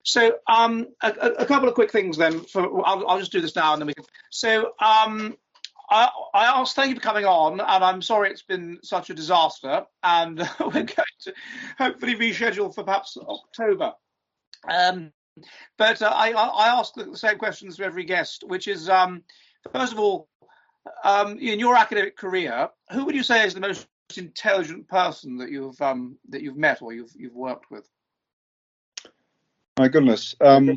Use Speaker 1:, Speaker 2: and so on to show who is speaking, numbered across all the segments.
Speaker 1: So, a couple of quick things then. I'll just do this now, and then we can. So, I asked, thank you for coming on, and I'm sorry it's been such a disaster. And we're going to hopefully reschedule for perhaps October. Um, but I ask the same questions to every guest, which is, first of all, in your academic career, who would you say is the most intelligent person that you've met or you've worked with?
Speaker 2: My goodness. I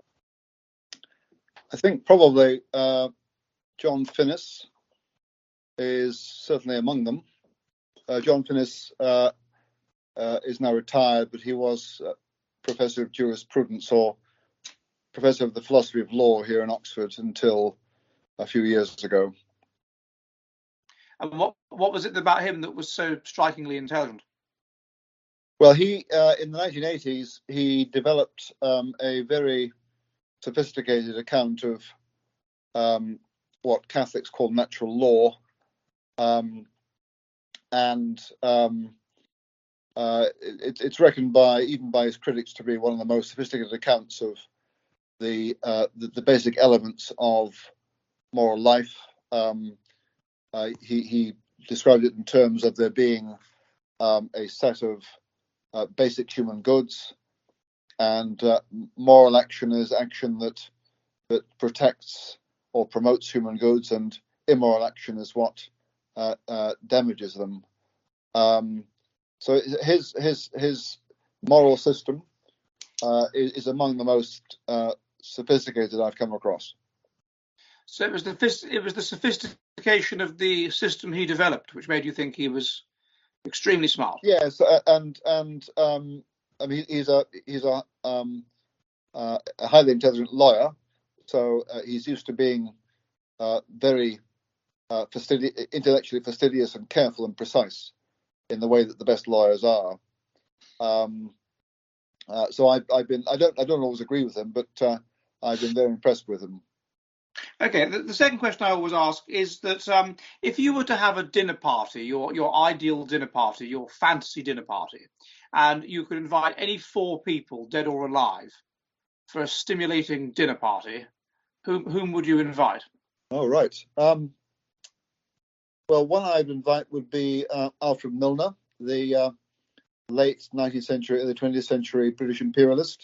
Speaker 2: think probably John Finnis is certainly among them. John Finnis is now retired, but he was Professor of Jurisprudence or Professor of the Philosophy of Law here in Oxford until a few years ago.
Speaker 1: And what was it about him that was so strikingly intelligent?
Speaker 2: Well, he in the 1980s, he developed a very sophisticated account of what Catholics call natural law, it's reckoned even by his critics to be one of the most sophisticated accounts of the basic elements of moral life. He described it in terms of there being a set of basic human goods, and moral action is action that protects or promotes human goods, and immoral action is what damages them. So his moral system is among the most sophisticated I've come across.
Speaker 1: So it was the sophistication of the system he developed which made you think he was extremely smart.
Speaker 2: Yes, and I mean he's a highly intelligent lawyer, so he's used to being very intellectually fastidious and careful and precise in the way that the best lawyers are. So I don't always agree with him, but I've been very impressed with him.
Speaker 1: Okay, the second question I always ask is that if you were to have a dinner party, your ideal dinner party, your fantasy dinner party, and you could invite any four people, dead or alive, for a stimulating dinner party, whom would you invite?
Speaker 2: Oh, right. Well, one I'd invite would be Alfred Milner, the late 19th century, early 20th century British imperialist,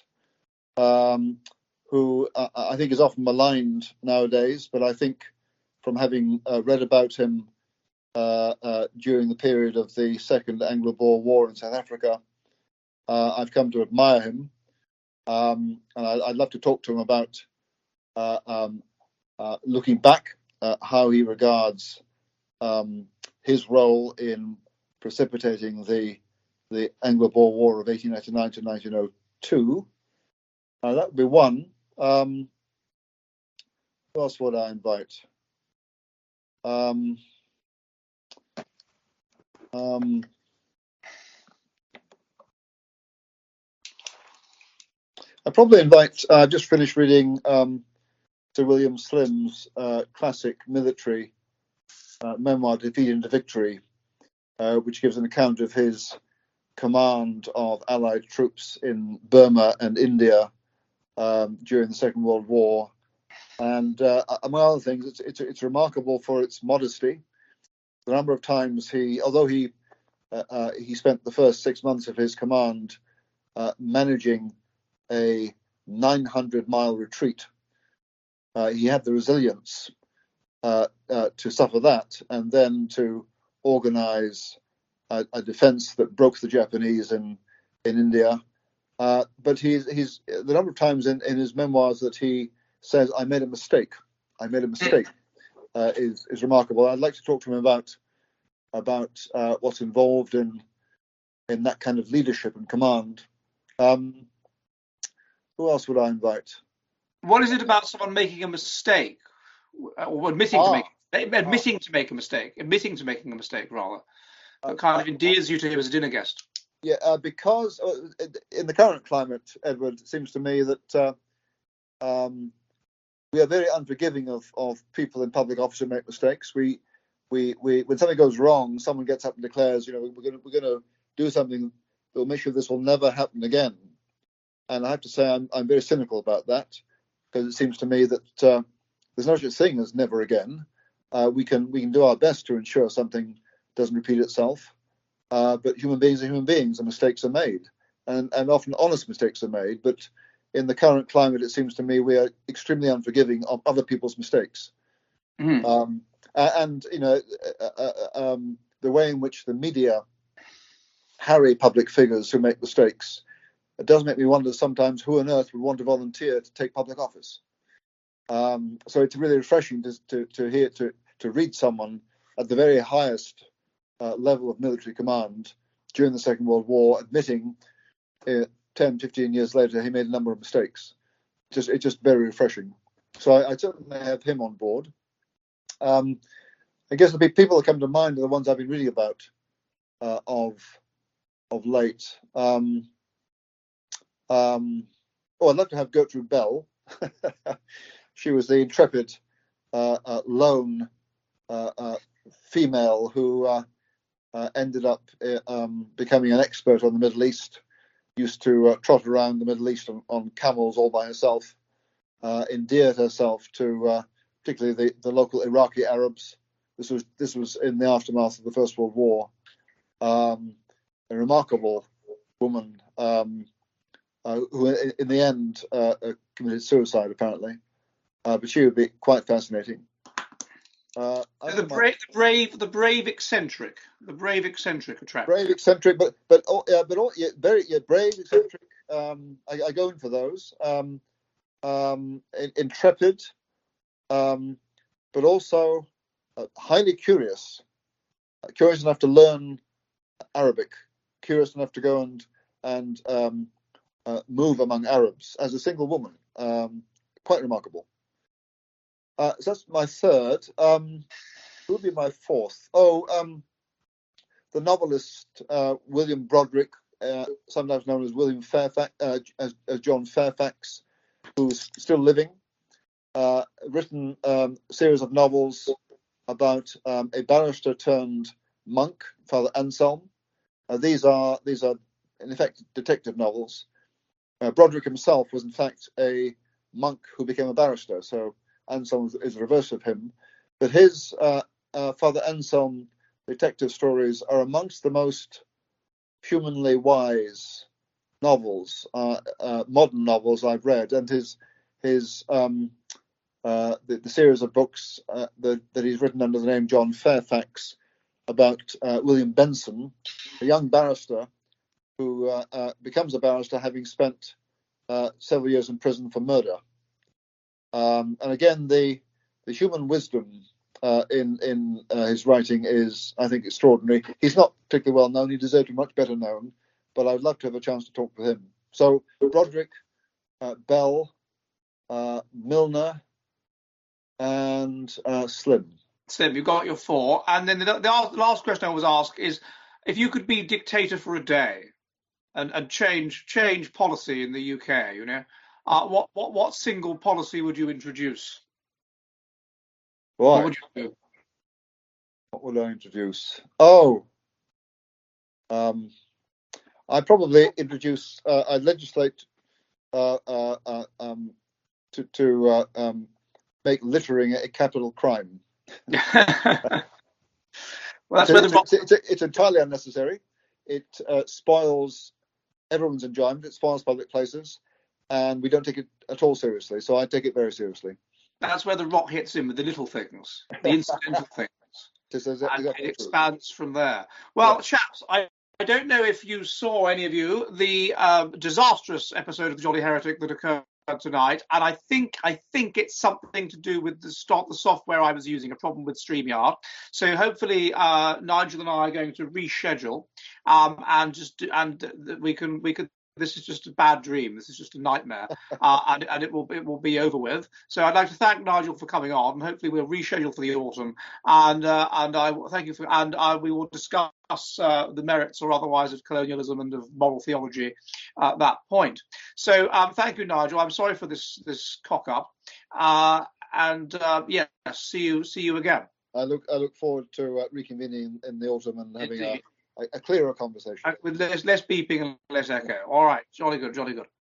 Speaker 2: who I think is often maligned nowadays, but I think from having read about him during the period of the Second Anglo-Boer War in South Africa, I've come to admire him, and I'd love to talk to him about looking back at how he regards his role in precipitating the Anglo-Boer War of 1899 to 1902. That would be one. Who else would I invite? I'd probably invite, I've just finished reading Sir William Slim's classic military memoir, Defeat into Victory, which gives an account of his command of Allied troops in Burma and India during the Second World War. And among other things, it's remarkable for its modesty. The number of times although he spent the first 6 months of his command managing a 900-mile retreat, he had the resilience to suffer that and then to organize a defense that broke the Japanese in India. But he's the number of times in his memoirs that he says, I made a mistake is remarkable. I'd like to talk to him about what's involved in that kind of leadership and command. Who else would I invite?
Speaker 1: What is it about someone making a mistake, or admitting to making a mistake, rather, that kind of endears you to him as a dinner guest?
Speaker 2: Yeah, because in the current climate, Edward, it seems to me that we are very unforgiving of people in public office who make mistakes. We when something goes wrong, someone gets up and declares, we're going to do something that will make sure this will never happen again. And I have to say I'm very cynical about that, because it seems to me that there's no such thing as never again. We can do our best to ensure something doesn't repeat itself, but human beings are human beings, and mistakes are made, and often honest mistakes are made. But in the current climate, it seems to me we are extremely unforgiving of other people's mistakes. Mm. And the way in which the media harry public figures who make mistakes, it does make me wonder sometimes who on earth would want to volunteer to take public office. So it's really refreshing to read someone at the very highest level of military command during the Second World War admitting 10, 15 years later he made a number of mistakes. It's just very refreshing. So I certainly have him on board. I guess the people that come to mind are the ones I've been reading about of late. I'd love to have Gertrude Bell. She was the intrepid lone female who ended up becoming an expert on the Middle East. Used to trot around the Middle East on camels all by herself, endeared herself to particularly the local Iraqi Arabs. This was in the aftermath of the First World War. A remarkable woman who, in the end, committed suicide apparently. But she would be quite fascinating.
Speaker 1: The brave eccentric attract.
Speaker 2: Brave eccentric, but very brave eccentric. I go in for those. Intrepid, but also highly curious enough to learn Arabic, curious enough to go and move among Arabs as a single woman. Quite remarkable. So that's my third. Who would be my fourth? The novelist William Broderick, sometimes known as William Fairfax, as John Fairfax, who's still living. Written a series of novels about a barrister turned monk, Father Anselm. These are in effect detective novels. Broderick himself was in fact a monk who became a barrister, so Anselm is the reverse of him. But his Father Anselm detective stories are amongst the most humanly wise novels, modern novels I've read, and the series of books that he's written under the name John Fairfax about William Benson, a young barrister who becomes a barrister having spent several years in prison for murder. And again, the human wisdom in his writing is, I think, extraordinary. He's not particularly well known. He deserves to be much better known, but I'd love to have a chance to talk with him. So Broderick, Bell, Milner, and Slim.
Speaker 1: Slim, you got your four. And then the last question I always ask is, if you could be dictator for a day and change policy in the UK, what single policy would you introduce?
Speaker 2: Right.
Speaker 1: What would you do?
Speaker 2: What would I introduce? I'd probably introduce. I'd legislate to make littering a capital crime.
Speaker 1: Well,
Speaker 2: it's entirely unnecessary. It spoils everyone's enjoyment. It spoils public places, and we don't take it at all seriously. So I take it very seriously.
Speaker 1: That's where the rot hits in with the little things, the incidental things. And it expands from there. Well, chaps, I don't know if you saw, any of you, the disastrous episode of The Jolly Heretic that occurred tonight, and I think it's something to do with the software I was using, a problem with StreamYard. So hopefully Nigel and I are going to reschedule, and we could. This is just a bad dream. This is just a nightmare, and it will be over with. So I'd like to thank Nigel for coming on, and hopefully we'll reschedule for the autumn. And I thank you we will discuss the merits or otherwise of colonialism and of moral theology at that point. So thank you, Nigel. I'm sorry for this cock up, see you again.
Speaker 2: I look forward to reconvening in the autumn and having a clearer conversation.
Speaker 1: With less beeping and less echo. All right. Jolly good.